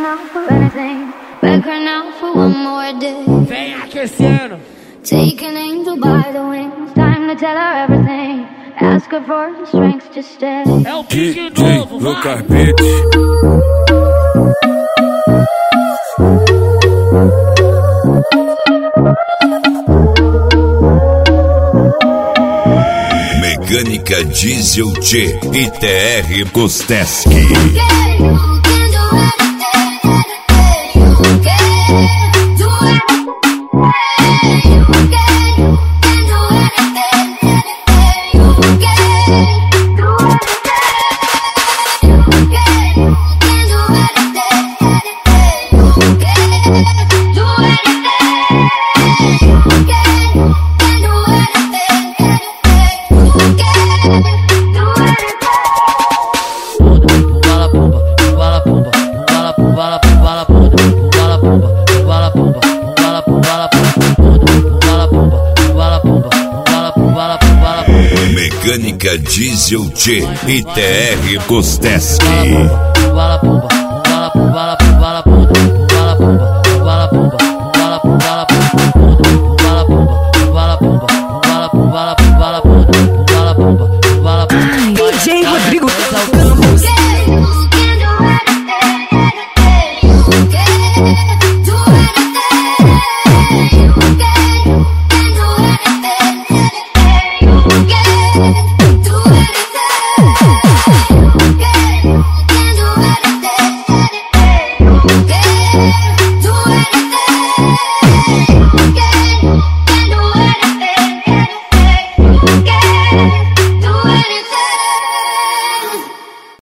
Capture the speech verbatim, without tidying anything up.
down for anything. Beg her now for one more day. Vem aquecendo. Take an angel by the wings. Time to tell her everything. Ask her for the strength to stay. É o pique novo, no vai. carpete. Mecânica Diesel T e T R Kosteski. Mecânica Diesel T e T R Kosteski. Bala, bala, bala, bala, bala, bala, bala,